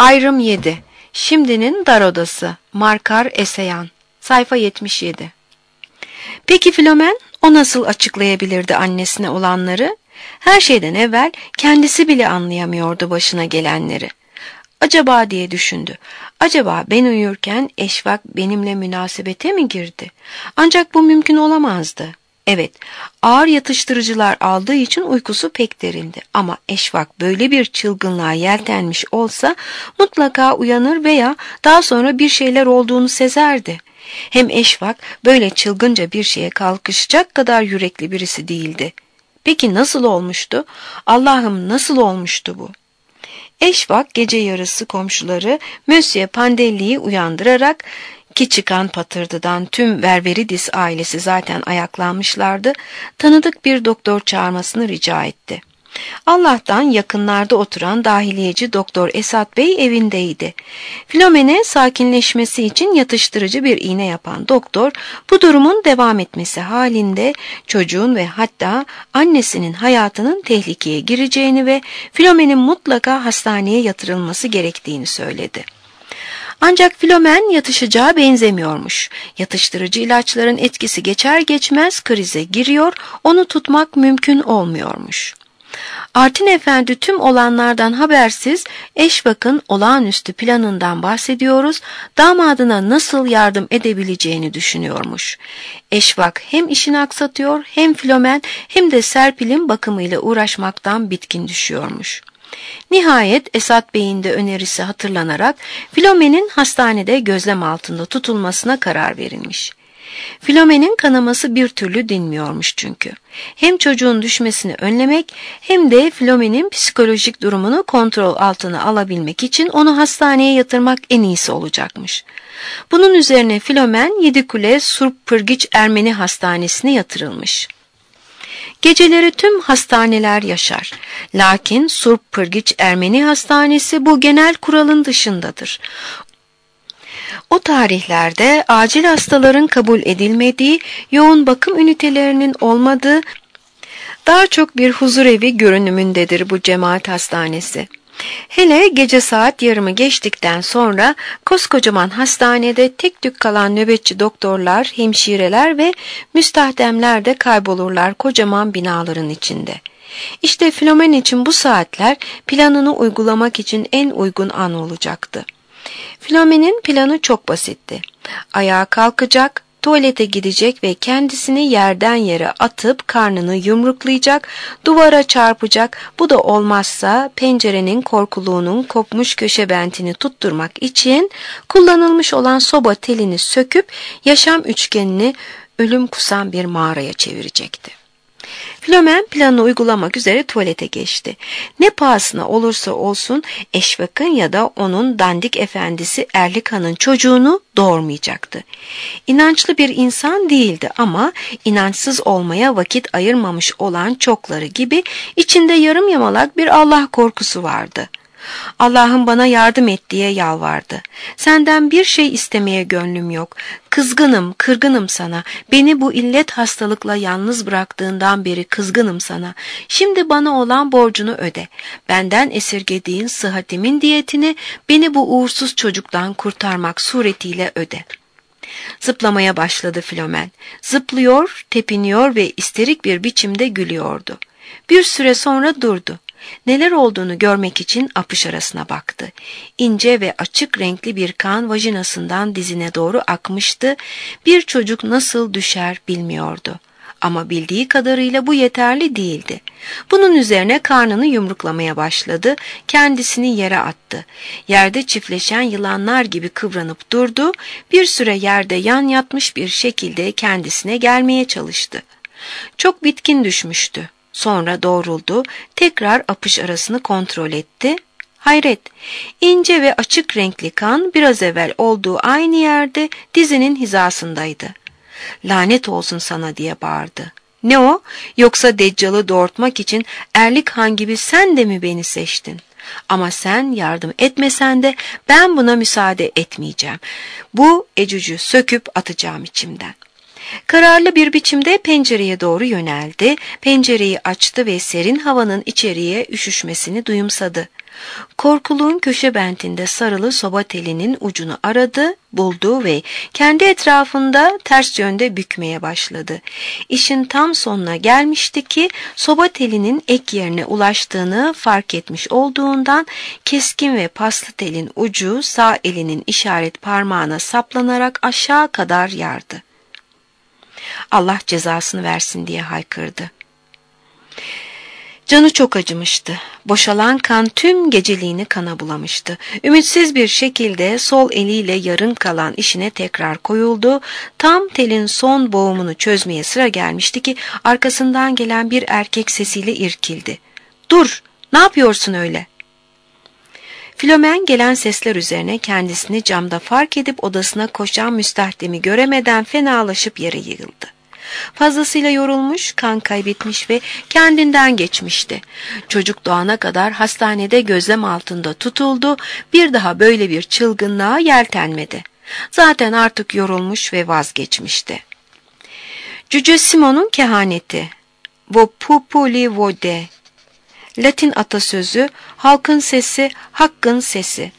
Ayrım 7. Şimdinin dar odası. Markar Esayan. Sayfa 77. Peki Filomen, o nasıl açıklayabilirdi annesine olanları? Her şeyden evvel kendisi bile anlayamıyordu başına gelenleri. Acaba diye düşündü. Acaba ben uyurken Eşvak benimle münasebete mi girdi? Ancak bu mümkün olamazdı. Evet, ağır yatıştırıcılar aldığı için uykusu pek derindi. Ama Eşvak böyle bir çılgınlığa yeltenmiş olsa mutlaka uyanır veya daha sonra bir şeyler olduğunu sezerdi. Hem Eşvak böyle çılgınca bir şeye kalkışacak kadar yürekli birisi değildi. Peki nasıl olmuştu? Allah'ım, nasıl olmuştu bu? Eşvak gece yarısı komşuları Monsieur Pandelli'yi uyandırarak, ki çıkan patırdıdan tüm Ververidis ailesi zaten ayaklanmışlardı, tanıdık bir doktor çağırmasını rica etti. Allah'tan yakınlarda oturan dahiliyeci Doktor Esat Bey evindeydi. Filomen'e sakinleşmesi için yatıştırıcı bir iğne yapan doktor, bu durumun devam etmesi halinde çocuğun ve hatta annesinin hayatının tehlikeye gireceğini ve Filomen'in mutlaka hastaneye yatırılması gerektiğini söyledi. Ancak Filomen yatışacağı benzemiyormuş. Yatıştırıcı ilaçların etkisi geçer geçmez krize giriyor, onu tutmak mümkün olmuyormuş. Artin Efendi tüm olanlardan habersiz Eşvak'ın olağanüstü planından bahsediyoruz, damadına nasıl yardım edebileceğini düşünüyormuş. Eşvak hem işini aksatıyor, hem Filomen hem de Serpil'in bakımıyla uğraşmaktan bitkin düşüyormuş. Nihayet Esat Bey'in de önerisi hatırlanarak Filomen'in hastanede gözlem altında tutulmasına karar verilmiş. Filomen'in kanaması bir türlü dinmiyormuş çünkü. Hem çocuğun düşmesini önlemek hem de Filomen'in psikolojik durumunu kontrol altına alabilmek için onu hastaneye yatırmak en iyisi olacakmış. Bunun üzerine Filomen Yedikule Surp Pırgiç Ermeni Hastanesi'ne yatırılmış. Geceleri tüm hastaneler yaşar. Lakin Surp Pırgiç Ermeni Hastanesi bu genel kuralın dışındadır. O tarihlerde acil hastaların kabul edilmediği, yoğun bakım ünitelerinin olmadığı, daha çok bir huzurevi görünümündedir bu cemaat hastanesi. Hele gece saat yarımı geçtikten sonra koskocaman hastanede tek tük kalan nöbetçi doktorlar, hemşireler ve müstahdemler de kaybolurlar kocaman binaların içinde. İşte Filomen için bu saatler planını uygulamak için en uygun an olacaktı. Filomen'in planı çok basitti. Ayağa kalkacak, tuvalete gidecek ve kendisini yerden yere atıp karnını yumruklayacak, duvara çarpacak, bu da olmazsa pencerenin korkuluğunun kopmuş köşebentini tutturmak için kullanılmış olan soba telini söküp yaşam üçgenini ölüm kusan bir mağaraya çevirecekti. Filomen planını uygulamak üzere tuvalete geçti. Ne pahasına olursa olsun Eşvak'ın ya da onun dandik efendisi Erlikhan'ın çocuğunu doğurmayacaktı. İnançlı bir insan değildi ama inançsız olmaya vakit ayırmamış olan çokları gibi içinde yarım yamalak bir Allah korkusu vardı. Allah'ım bana yardım et diye yalvardı. Senden bir şey istemeye gönlüm yok. Kızgınım, kırgınım sana. Beni bu illet hastalıkla yalnız bıraktığından beri kızgınım sana. Şimdi bana olan borcunu öde. Benden esirgediğin sıhhatimin diyetini beni bu uğursuz çocuktan kurtarmak suretiyle öde. Zıplamaya başladı Filomen. Zıplıyor, tepiniyor ve isterik bir biçimde gülüyordu. Bir süre sonra durdu. Neler olduğunu görmek için apış arasına baktı. İnce ve açık renkli bir kan vajinasından dizine doğru akmıştı. Bir çocuk nasıl düşer bilmiyordu. Ama bildiği kadarıyla bu yeterli değildi. Bunun üzerine karnını yumruklamaya başladı, kendisini yere attı. Yerde çiftleşen yılanlar gibi kıvranıp durdu, bir süre yerde yan yatmış bir şekilde kendisine gelmeye çalıştı. Çok bitkin düşmüştü. Sonra doğruldu, tekrar apış arasını kontrol etti. Hayret, ince ve açık renkli kan biraz evvel olduğu aynı yerde dizinin hizasındaydı. Lanet olsun sana diye bağırdı. Ne o? Yoksa Deccal'ı doğurtmak için Erlikhan gibi sen de mi beni seçtin? Ama sen yardım etmesen de ben buna müsaade etmeyeceğim. Bu ecücü söküp atacağım içimden. Kararlı bir biçimde pencereye doğru yöneldi, pencereyi açtı ve serin havanın içeriye üşüşmesini duyumsadı. Korkuluğun köşe bentinde sarılı soba telinin ucunu aradı, buldu ve kendi etrafında ters yönde bükmeye başladı. İşin tam sonuna gelmişti ki soba telinin ek yerine ulaştığını fark etmiş olduğundan keskin ve paslı telin ucu sağ elinin işaret parmağına saplanarak aşağı kadar yardı. Allah cezasını versin diye haykırdı. Canı çok acımıştı. Boşalan kan tüm geceliğini kana bulamıştı. Ümitsiz bir şekilde sol eliyle yarım kalan işine tekrar koyuldu. Tam telin son boğumunu çözmeye sıra gelmişti ki arkasından gelen bir erkek sesiyle irkildi. "Dur, ne yapıyorsun öyle?" Filomen gelen sesler üzerine kendisini camda fark edip odasına koşan müstahdemi göremeden fenalaşıp yere yığıldı. Fazlasıyla yorulmuş, kan kaybetmiş ve kendinden geçmişti. Çocuk doğana kadar hastanede gözlem altında tutuldu, bir daha böyle bir çılgınlığa yeltenmedi. Zaten artık yorulmuş ve vazgeçmişti. Cüce Simon'un kehaneti, Vo populi vode, Latin atasözü, halkın sesi, hakkın sesi.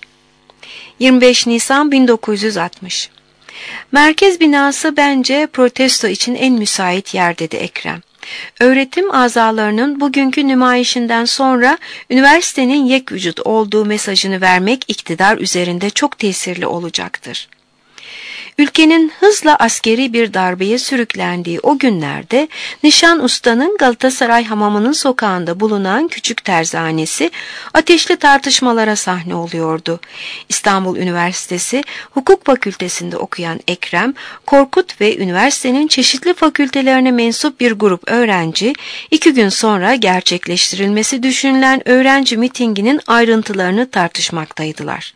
25 Nisan 1960. Merkez binası bence protesto için en müsait yer dedi Ekrem. Öğretim azalarının bugünkü nümayişinden sonra üniversitenin yekvücut olduğu mesajını vermek iktidar üzerinde çok tesirli olacaktır. Ülkenin hızla askeri bir darbeye sürüklendiği o günlerde Nişan Usta'nın Galatasaray Hamamı'nın sokağında bulunan küçük terzanesi ateşli tartışmalara sahne oluyordu. İstanbul Üniversitesi Hukuk Fakültesinde okuyan Ekrem, Korkut ve üniversitenin çeşitli fakültelerine mensup bir grup öğrenci, 2 gün sonra gerçekleştirilmesi düşünülen öğrenci mitinginin ayrıntılarını tartışmaktaydılar.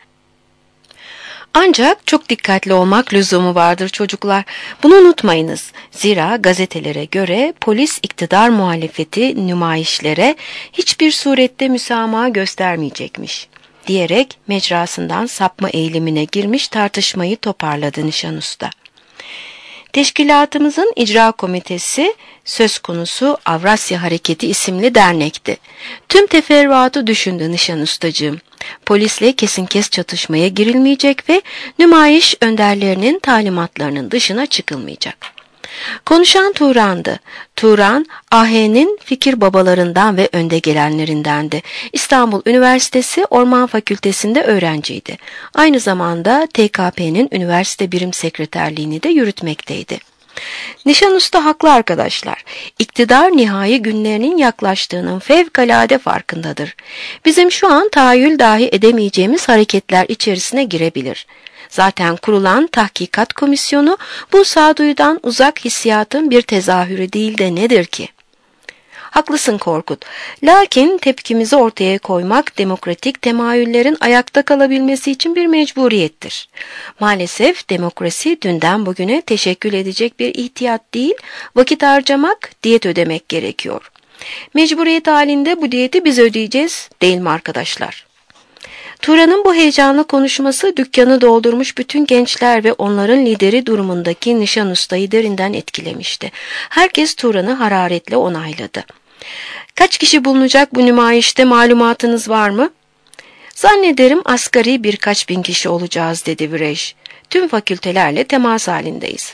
Ancak çok dikkatli olmak lüzumu vardır çocuklar. Bunu unutmayınız. Zira gazetelere göre polis iktidar muhalefeti nümayişlere hiçbir surette müsamaha göstermeyecekmiş diyerek mecrasından sapma eğilimine girmiş tartışmayı toparladı Nişan Usta. Teşkilatımızın icra komitesi söz konusu Avrasya Hareketi isimli dernekti. Tüm teferruatı düşündü Nişan Ustacığım. Polisle kesin çatışmaya girilmeyecek ve nümayiş önderlerinin talimatlarının dışına çıkılmayacak. Konuşan Turan'dı. Turan, AH'nin fikir babalarından ve önde gelenlerindendi. İstanbul Üniversitesi Orman Fakültesinde öğrenciydi. Aynı zamanda TKP'nin üniversite birim sekreterliğini de yürütmekteydi. Nişan Usta haklı arkadaşlar. İktidar nihai günlerinin yaklaştığının fevkalade farkındadır. Bizim şu an tahayyül dahi edemeyeceğimiz hareketler içerisine girebilir. Zaten kurulan tahkikat komisyonu bu sağduyudan uzak hissiyatın bir tezahürü değil de nedir ki? Haklısın Korkut. Lakin tepkimizi ortaya koymak demokratik temayüllerin ayakta kalabilmesi için bir mecburiyettir. Maalesef demokrasi dünden bugüne teşekkül edecek bir ihtiyat değil, vakit harcamak, diyet ödemek gerekiyor. Mecburiyet halinde bu diyeti biz ödeyeceğiz, değil mi arkadaşlar? Turan'ın bu heyecanlı konuşması dükkanı doldurmuş bütün gençler ve onların lideri durumundaki Nişan Usta'yı derinden etkilemişti. Herkes Turan'ı hararetle onayladı. Kaç kişi bulunacak bu nümayişte malumatınız var mı? Zannederim asgari birkaç bin kişi olacağız dedi Virej. Tüm fakültelerle temas halindeyiz.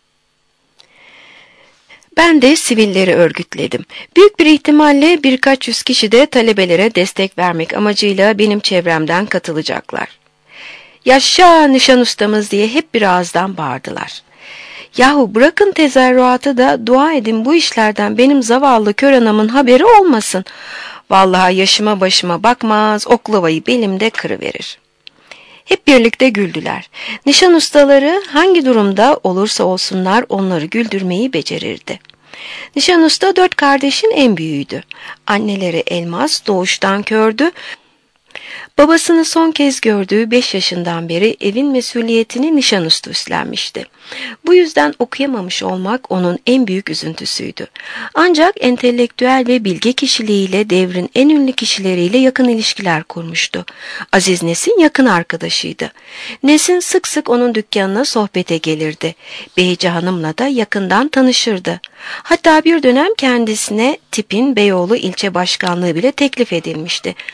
Ben de sivilleri örgütledim. Büyük bir ihtimalle birkaç yüz kişi de talebelere destek vermek amacıyla benim çevremden katılacaklar. Yaşa Nişan Ustamız diye hep bir ağızdan bağırdılar. Yahu bırakın tezerruatı da dua edin bu işlerden benim zavallı kör anamın haberi olmasın. Vallahi yaşıma başıma bakmaz oklavayı belimde kırıverir. Hep birlikte güldüler. Nişan ustaları hangi durumda olursa olsunlar onları güldürmeyi becerirdi. Nişan Usta 4 kardeşin en büyüğüydü. Anneleri Elmas doğuştan kördü. Babasını son kez gördüğü 5 yaşından beri evin mesuliyetini Nişan Usta üstlenmişti. Bu yüzden okuyamamış olmak onun en büyük üzüntüsüydü. Ancak entelektüel ve bilge kişiliğiyle devrin en ünlü kişileriyle yakın ilişkiler kurmuştu. Aziz Nesin yakın arkadaşıydı. Nesin sık sık onun dükkanına sohbete gelirdi. Beyci Hanım'la da yakından tanışırdı. Hatta bir dönem kendisine tipin Beyoğlu ilçe başkanlığı bile teklif edilmişti.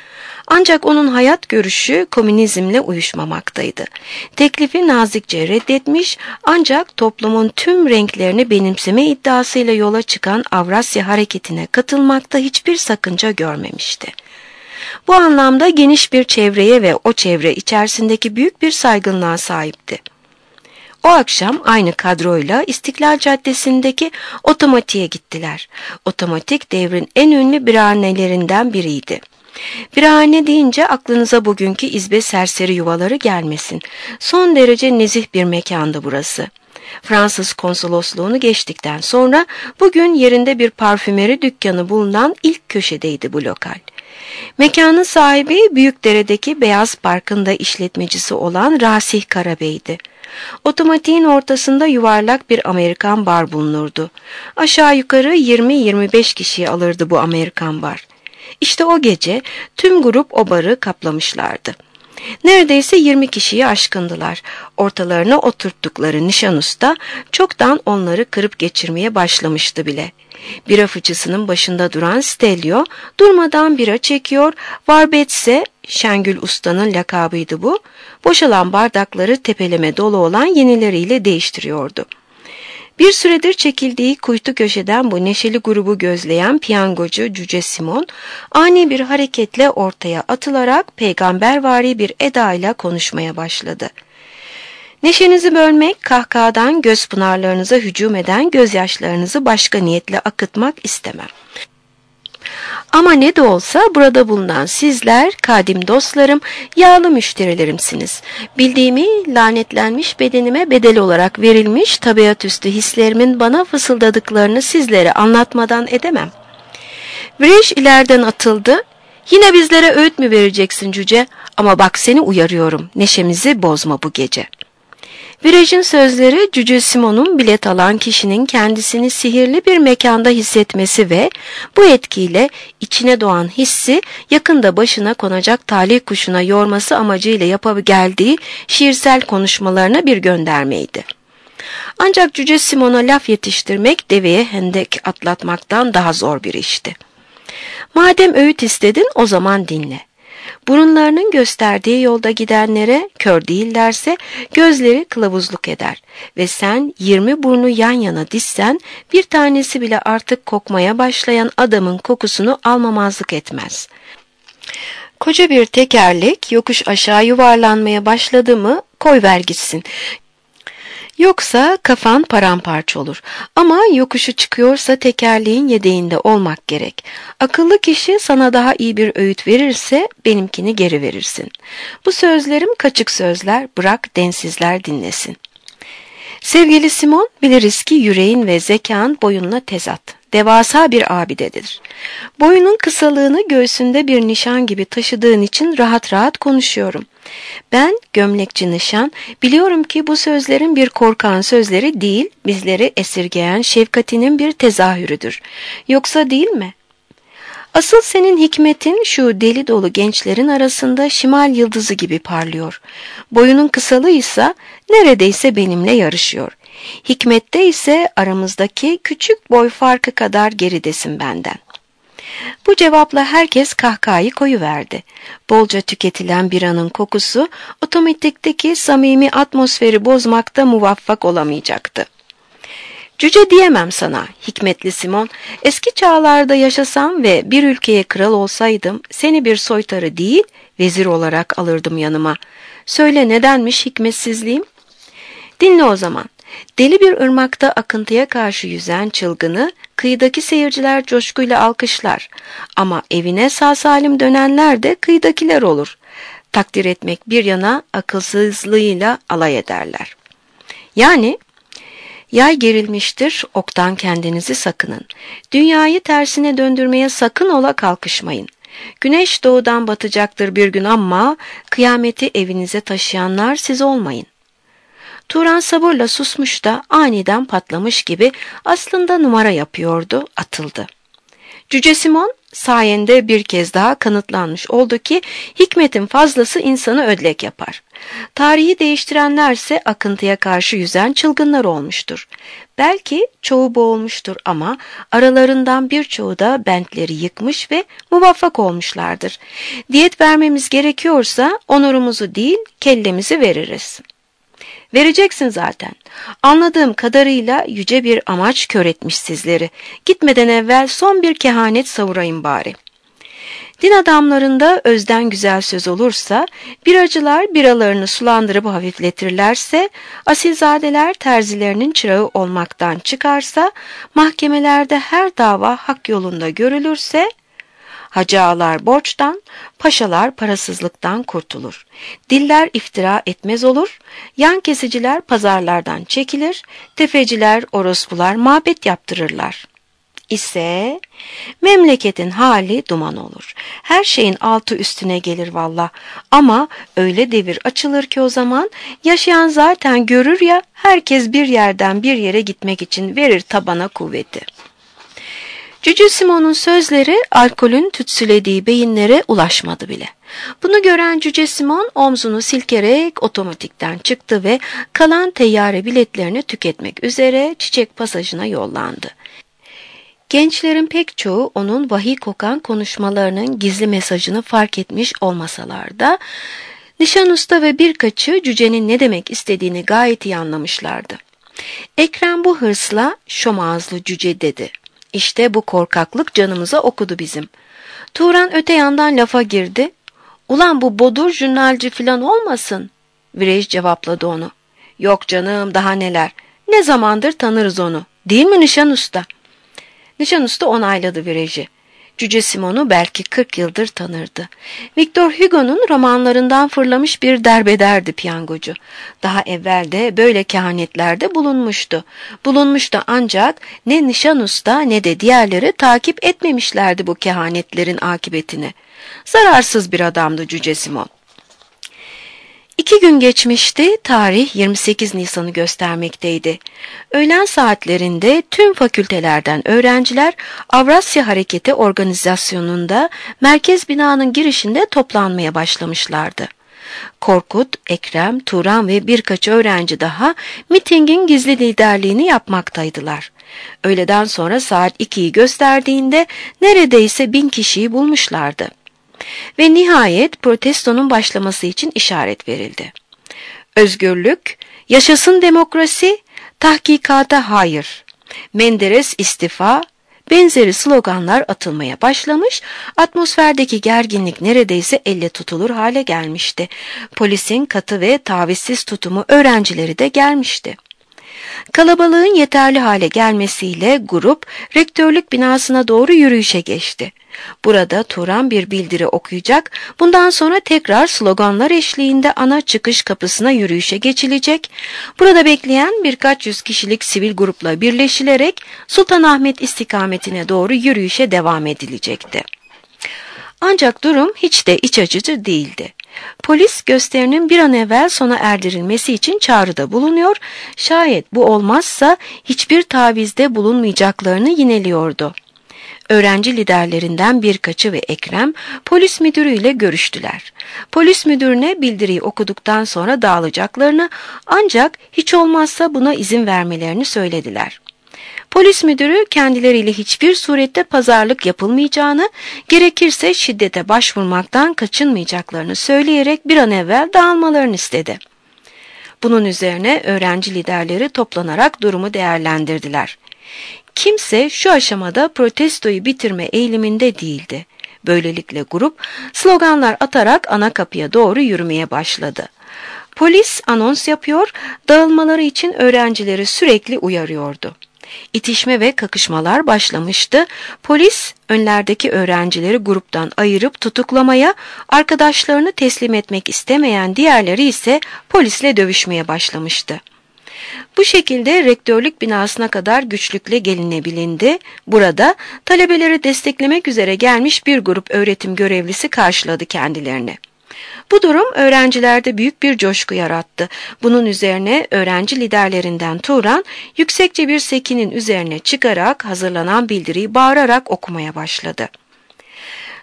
Ancak onun hayat görüşü komünizmle uyuşmamaktaydı. Teklifi nazikçe reddetmiş ancak toplumun tüm renklerini benimseme iddiasıyla yola çıkan Avrasya Hareketi'ne katılmakta hiçbir sakınca görmemişti. Bu anlamda geniş bir çevreye ve o çevre içerisindeki büyük bir saygınlığa sahipti. O akşam aynı kadroyla İstiklal Caddesi'ndeki otomatiğe gittiler. Otomatik devrin en ünlü birahanelerinden biriydi. Birahane deyince aklınıza bugünkü izbe serseri yuvaları gelmesin. Son derece nezih bir mekandı burası. Fransız konsolosluğunu geçtikten sonra bugün yerinde bir parfümeri dükkanı bulunan ilk köşedeydi bu lokal. Mekanın sahibi Büyükdere'deki Beyaz Park'ın da işletmecisi olan Rasih Karabey'di. Otomatiğin ortasında yuvarlak bir Amerikan bar bulunurdu. Aşağı yukarı 20-25 kişiyi alırdı bu Amerikan bar. İşte o gece tüm grup o barı kaplamışlardı. Neredeyse 20 kişiyi aşkındılar. Ortalarına oturttukları nişan usta çoktan onları kırıp geçirmeye başlamıştı bile. Bira fıçısının başında duran Stelio durmadan bira çekiyor, Varbet ise Şengül Usta'nın lakabıydı bu, boşalan bardakları tepeleme dolu olan yenileriyle değiştiriyordu. Bir süredir çekildiği kuytu köşeden bu neşeli grubu gözleyen piyangocu Cüce Simon ani bir hareketle ortaya atılarak peygambervari bir edayla konuşmaya başladı. Neşenizi bölmek, kahkahadan göz pınarlarınıza hücum eden gözyaşlarınızı başka niyetle akıtmak istemem. Ama ne de olsa burada bulunan sizler, kadim dostlarım, yağlı müşterilerimsiniz. Bildiğimi lanetlenmiş bedenime bedel olarak verilmiş tabiatüstü hislerimin bana fısıldadıklarını sizlere anlatmadan edemem. Virej ileriden atıldı. Yine bizlere öğüt mü vereceksin cüce? Ama bak seni uyarıyorum, neşemizi bozma bu gece. Virej'in sözleri Cüce Simon'un bilet alan kişinin kendisini sihirli bir mekanda hissetmesi ve bu etkiyle içine doğan hissi yakında başına konacak talih kuşuna yorması amacıyla geldiği şiirsel konuşmalarına bir göndermeydi. Ancak Cüce Simon'a laf yetiştirmek deveye hendek atlatmaktan daha zor bir işti. Madem öğüt istedin o zaman dinle. Burunlarının gösterdiği yolda gidenlere kör değillerse gözleri kılavuzluk eder ve sen 20 burnu yan yana dizsen bir tanesi bile artık kokmaya başlayan adamın kokusunu almamazlık etmez. Koca bir tekerlek yokuş aşağı yuvarlanmaya başladı mı koyver gitsin. Yoksa kafan paramparça olur. Ama yokuşu çıkıyorsa tekerleğin yedeğinde olmak gerek. Akıllı kişi sana daha iyi bir öğüt verirse benimkini geri verirsin. Bu sözlerim kaçık sözler, bırak densizler dinlesin. Sevgili Simon, biliriz ki yüreğin ve zekan boyunla tezat. Devasa bir abidedir. Boyunun kısalığını göğsünde bir nişan gibi taşıdığın için rahat rahat konuşuyorum. Ben gömlekçi nişan biliyorum ki bu sözlerin bir korkan sözleri değil, bizleri esirgeyen şefkatinin bir tezahürüdür. Yoksa değil mi? Asıl senin hikmetin şu deli dolu gençlerin arasında şimal yıldızı gibi parlıyor. Boyunun kısalığıysa neredeyse benimle yarışıyor. Hikmette ise aramızdaki küçük boy farkı kadar geridesin benden. Bu cevapla herkes kahkahayı koyuverdi. Bolca tüketilen biranın kokusu otomatikteki samimi atmosferi bozmakta muvaffak olamayacaktı. Cüce diyemem sana, hikmetli Simon. Eski çağlarda yaşasam ve bir ülkeye kral olsaydım seni bir soytarı değil, vezir olarak alırdım yanıma. Söyle nedenmiş hikmetsizliğim? Dinle o zaman. Deli bir ırmakta akıntıya karşı yüzen çılgını kıyıdaki seyirciler coşkuyla alkışlar. Ama evine sağ salim dönenler de kıyıdakiler olur. Takdir etmek bir yana akılsızlığıyla alay ederler. Yani yay gerilmiştir, oktan kendinizi sakının. Dünyayı tersine döndürmeye sakın ola kalkışmayın. Güneş doğudan batacaktır bir gün ama kıyameti evinize taşıyanlar siz olmayın. Turan sabırla susmuş da aniden patlamış gibi aslında numara yapıyordu, atıldı. Cüce Simon, sayende bir kez daha kanıtlanmış oldu ki hikmetin fazlası insanı ödlek yapar. Tarihi değiştirenlerse akıntıya karşı yüzen çılgınlar olmuştur. Belki çoğu boğulmuştur ama aralarından birçoğu da bentleri yıkmış ve muvaffak olmuşlardır. Diyet vermemiz gerekiyorsa onurumuzu değil kellemizi veririz. Vereceksin zaten. Anladığım kadarıyla yüce bir amaç kör etmiş sizleri. Gitmeden evvel son bir kehanet savurayım bari. Din adamlarında özden güzel söz olursa, biracılar biralarını sulandırıp hafifletirlerse, asilzadeler terzilerinin çırağı olmaktan çıkarsa, mahkemelerde her dava hak yolunda görülürse, hacı ağalar borçtan, paşalar parasızlıktan kurtulur. Diller iftira etmez olur, yan kesiciler pazarlardan çekilir, tefeciler, orospular mabet yaptırırlar. İse memleketin hali duman olur. Her şeyin altı üstüne gelir valla. Ama öyle devir açılır ki o zaman yaşayan zaten görür ya, herkes bir yerden bir yere gitmek için verir tabana kuvveti. Cüce Simon'un sözleri alkolün tütsülediği beyinlere ulaşmadı bile. Bunu gören Cüce Simon omzunu silkerek otomatikten çıktı ve kalan teyyare biletlerini tüketmek üzere Çiçek Pasajı'na yollandı. Gençlerin pek çoğu onun vahiy kokan konuşmalarının gizli mesajını fark etmiş olmasalar da, nişan usta ve birkaçı cücenin ne demek istediğini gayet iyi anlamışlardı. Ekrem bu hırsla "şom ağızlı cüce" dedi. İşte bu korkaklık canımıza okudu bizim. Turan öte yandan lafa girdi. "Ulan bu bodur jurnalci filan olmasın?" Virej cevapladı onu. "Yok canım, daha neler. Ne zamandır tanırız onu. Değil mi nişan usta?" Nişan usta onayladı Virej'i. Cüce Simon'u belki 40 yıldır tanırdı. Victor Hugo'nun romanlarından fırlamış bir derbederdi piyangocu. Daha evvel de böyle kehanetlerde bulunmuştu. Ancak ne nişan usta ne de diğerleri takip etmemişlerdi bu kehanetlerin akıbetini. Zararsız bir adamdı Cüce Simon. 2 gün geçmişti, tarih 28 Nisan'ı göstermekteydi. Öğlen saatlerinde tüm fakültelerden öğrenciler Avrasya Hareketi Organizasyonu'nda merkez binanın girişinde toplanmaya başlamışlardı. Korkut, Ekrem, Turan ve birkaç öğrenci daha mitingin gizli liderliğini yapmaktaydılar. Öğleden sonra saat 2'yi gösterdiğinde neredeyse 1000 kişiyi bulmuşlardı. Ve nihayet protestonun başlaması için işaret verildi. Özgürlük, yaşasın demokrasi, tahkikata hayır, Menderes istifa, benzeri sloganlar atılmaya başlamış, atmosferdeki gerginlik neredeyse elle tutulur hale gelmişti. Polisin katı ve tavizsiz tutumu öğrencileri de gelmişti. Kalabalığın yeterli hale gelmesiyle grup rektörlük binasına doğru yürüyüşe geçti. Burada Turan bir bildiri okuyacak, bundan sonra tekrar sloganlar eşliğinde ana çıkış kapısına yürüyüşe geçilecek. Burada bekleyen birkaç yüz kişilik sivil grupla birleşilerek Sultanahmet istikametine doğru yürüyüşe devam edilecekti. Ancak durum hiç de iç açıcı değildi. Polis gösterinin bir an evvel sona erdirilmesi için çağrıda bulunuyor, şayet bu olmazsa hiçbir tavizde bulunmayacaklarını yineliyordu. Öğrenci liderlerinden birkaçı ve Ekrem polis müdürüyle görüştüler. Polis müdürüne bildiriyi okuduktan sonra dağılacaklarını, ancak hiç olmazsa buna izin vermelerini söylediler. Polis müdürü kendileriyle hiçbir surette pazarlık yapılmayacağını, gerekirse şiddete başvurmaktan kaçınmayacaklarını söyleyerek bir an evvel dağılmalarını istedi. Bunun üzerine öğrenci liderleri toplanarak durumu değerlendirdiler. Kimse şu aşamada protestoyu bitirme eğiliminde değildi. Böylelikle grup sloganlar atarak ana kapıya doğru yürümeye başladı. Polis anons yapıyor, dağılmaları için öğrencileri sürekli uyarıyordu. İtişme ve kakışmalar başlamıştı. Polis önlerdeki öğrencileri gruptan ayırıp tutuklamaya, arkadaşlarını teslim etmek istemeyen diğerleri ise polisle dövüşmeye başlamıştı. Bu şekilde rektörlük binasına kadar güçlükle gelinebilindi. Burada talebeleri desteklemek üzere gelmiş bir grup öğretim görevlisi karşıladı kendilerini. Bu durum öğrencilerde büyük bir coşku yarattı. Bunun üzerine öğrenci liderlerinden Turan yüksekçe bir sekinin üzerine çıkarak hazırlanan bildiriyi bağırarak okumaya başladı.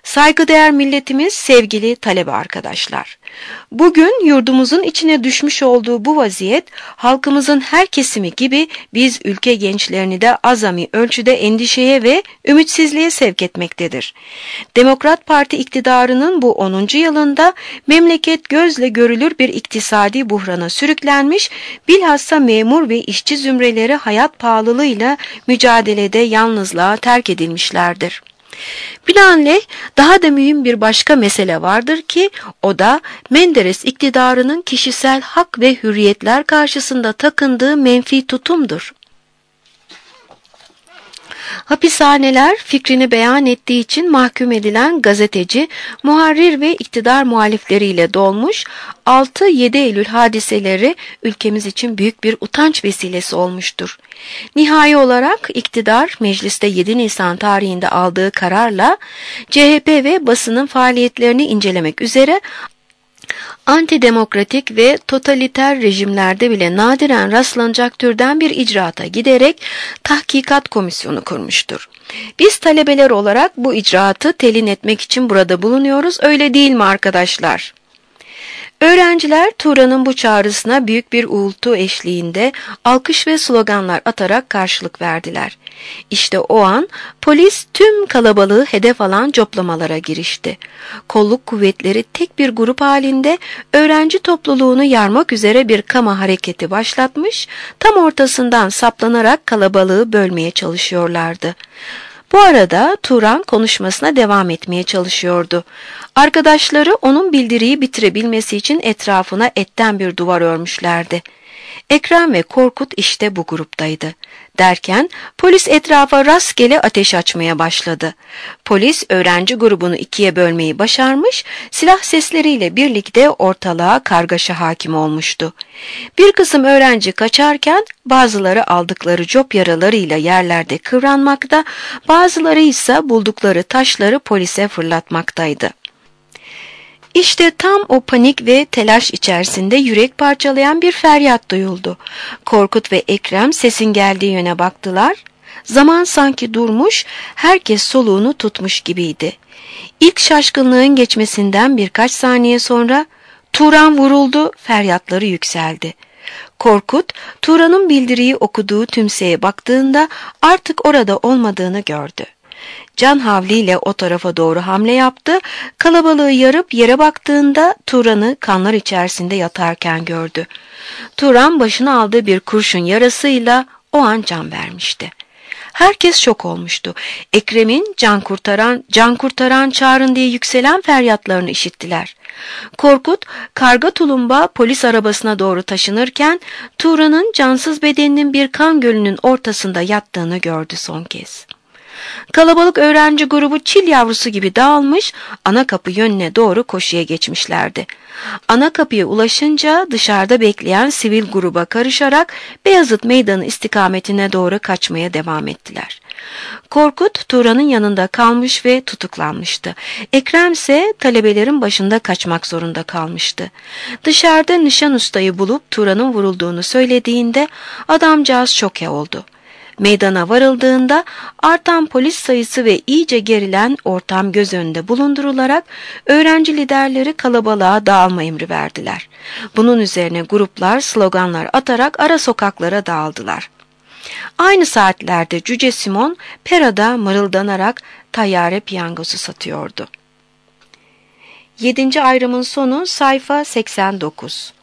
Saygıdeğer milletimiz, sevgili talebe arkadaşlar. Bugün yurdumuzun içine düşmüş olduğu bu vaziyet, halkımızın her kesimi gibi biz ülke gençlerini de azami ölçüde endişeye ve ümitsizliğe sevk etmektedir. Demokrat Parti iktidarının bu 10. yılında memleket gözle görülür bir iktisadi buhrana sürüklenmiş, bilhassa memur ve işçi zümreleri hayat pahalılığıyla mücadelede yalnızlığa terk edilmişlerdir. Binaenaleyh daha da mühim bir başka mesele vardır ki o da Menderes iktidarının kişisel hak ve hürriyetler karşısında takındığı menfi tutumdur. Hapishaneler fikrini beyan ettiği için mahkum edilen gazeteci, muharrir ve iktidar muhalifleriyle dolmuş, 6-7 Eylül hadiseleri ülkemiz için büyük bir utanç vesilesi olmuştur. Nihai olarak iktidar mecliste 7 Nisan tarihinde aldığı kararla CHP ve basının faaliyetlerini incelemek üzere antidemokratik ve totaliter rejimlerde bile nadiren rastlanacak türden bir icraata giderek tahkikat komisyonu kurmuştur. Biz talebeler olarak bu icraatı telin etmek için burada bulunuyoruz, öyle değil mi arkadaşlar? Öğrenciler Turan'ın bu çağrısına büyük bir uğultu eşliğinde alkış ve sloganlar atarak karşılık verdiler. İşte o an polis tüm kalabalığı hedef alan coplamalara girişti. Kolluk kuvvetleri tek bir grup halinde öğrenci topluluğunu yarmak üzere bir kama hareketi başlatmış, tam ortasından saplanarak kalabalığı bölmeye çalışıyorlardı. Bu arada Turan konuşmasına devam etmeye çalışıyordu. Arkadaşları onun bildiriyi bitirebilmesi için etrafına etten bir duvar örmüşlerdi. Ekrem ve Korkut işte bu gruptaydı. Derken polis etrafa rastgele ateş açmaya başladı. Polis öğrenci grubunu ikiye bölmeyi başarmış, silah sesleriyle birlikte ortalığa kargaşa hakim olmuştu. Bir kısım öğrenci kaçarken bazıları aldıkları cop yaralarıyla yerlerde kıvranmakta, bazıları ise buldukları taşları polise fırlatmaktaydı. İşte tam o panik ve telaş içerisinde yürek parçalayan bir feryat duyuldu. Korkut ve Ekrem sesin geldiği yöne baktılar. Zaman sanki durmuş, herkes soluğunu tutmuş gibiydi. İlk şaşkınlığın geçmesinden birkaç saniye sonra Turan vuruldu, feryatları yükseldi. Korkut, Turan'ın bildiriyi okuduğu tümseye baktığında artık orada olmadığını gördü. Can havliyle o tarafa doğru hamle yaptı, kalabalığı yarıp yere baktığında Turan'ı kanlar içerisinde yatarken gördü. Turan başına aldığı bir kurşun yarasıyla o an can vermişti. Herkes şok olmuştu. Ekrem'in can kurtaran çağırın diye yükselen feryatlarını işittiler. Korkut, karga tulumba polis arabasına doğru taşınırken Turan'ın cansız bedeninin bir kan gölünün ortasında yattığını gördü son kez. Kalabalık öğrenci grubu çil yavrusu gibi dağılmış, ana kapı yönüne doğru koşuya geçmişlerdi. Ana kapıya ulaşınca dışarıda bekleyen sivil gruba karışarak Beyazıt Meydanı istikametine doğru kaçmaya devam ettiler. Korkut Turan'ın yanında kalmış ve tutuklanmıştı. Ekrem ise talebelerin başında kaçmak zorunda kalmıştı. Dışarıda nişan ustayı bulup Turan'ın vurulduğunu söylediğinde adamcağız şoke oldu. Meydana varıldığında artan polis sayısı ve iyice gerilen ortam göz önünde bulundurularak öğrenci liderleri kalabalığa dağılma emri verdiler. Bunun üzerine gruplar sloganlar atarak ara sokaklara dağıldılar. Aynı saatlerde Cüce Simon Pera'da mırıldanarak tayyare piyangosu satıyordu. 7. ayrımın sonu sayfa 89.